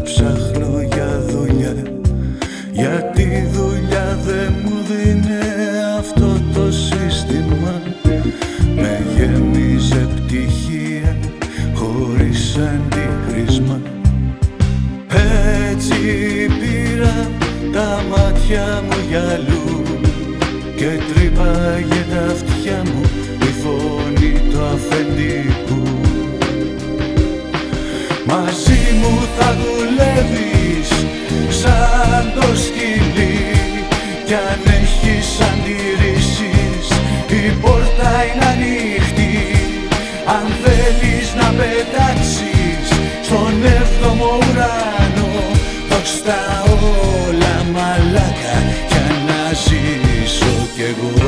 ψάχνω για δουλειά, γιατί η δουλειά δεν μου δίνει αυτό το σύστημα. Με γέμιζε πτυχία χωρίς αντίκρισμα. Έτσι πήρα τα μάτια μου για αλλού και τρύπαγε τα αυτιά μου η φωνή του αφεντικού. Μαζί μου θα δουλεύεις σαν το σκυλί, κι αν έχεις αντιρρήσεις η πόρτα είναι ανοιχτή. Αν θέλεις να πετάξεις στον 7ο ουρανό, δώσ' τα όλα μαλάκα για να ζήσω κι εγώ.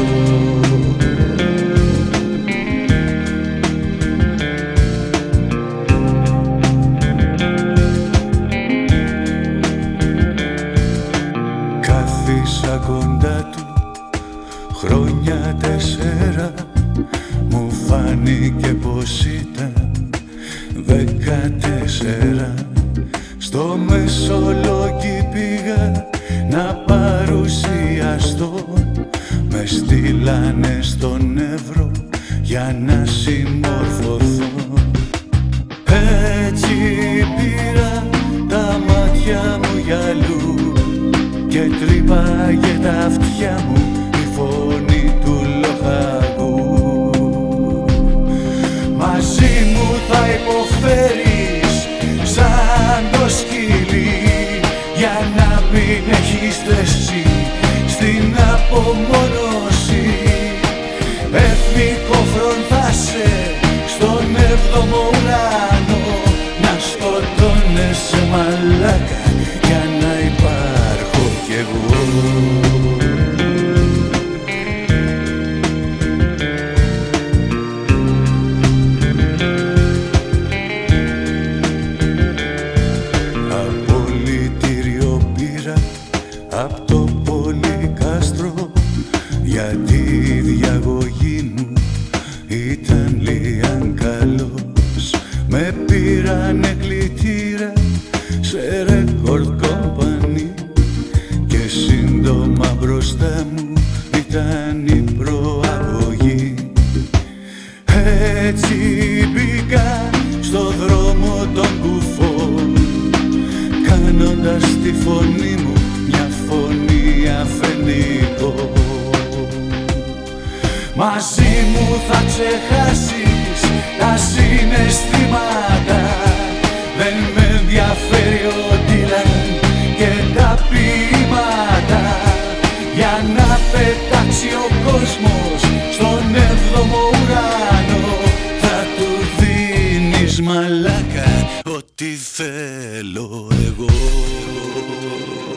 Κάθισα κοντά του χρόνια 4, μου φάνηκε πως ήταν 14. Στο Μεσολόγγι πήγα να παρουσιαστώ, με στείλανε στον Εύρο για να συμμορφωθώ. Έτσι πήρα τα μάτια μου για αλλού και τρύπαγε τα αυτιά μου η φωνή του λοχαγού. Μαζί μου θα υποφέρεις σαν το σκυλί, για να μην έχεις θέση στην απομόνωση. Εθνικόφρον θα σε στον 7ο ουρανό, να σκοτώνεσαι μαλάκα για να υπάρχω κι εγώ. Απολυτήριο πήρα απ' το Πολυκάστρο, γιατί η διαγωγή μου ήταν λίγαν καλός. Με πήρανε κλητήρα σε ρεκόρντ κομπανί και σύντομα μπροστά μου ήταν η προαγωγή. Έτσι μπήκα στο δρόμο των κουφών, κάνοντας τη φωνή μου μια φωνή αφεντικό. Μαζί μου θα ξεχάσεις τα συναισθήματα, δεν με ενδιαφέρει ο Ντίλαν και τα ποίηματα. Για να πετάξει ο κόσμος στον 7ο ουρανό, θα του δίνεις μαλάκα ό,τι θέλω εγώ.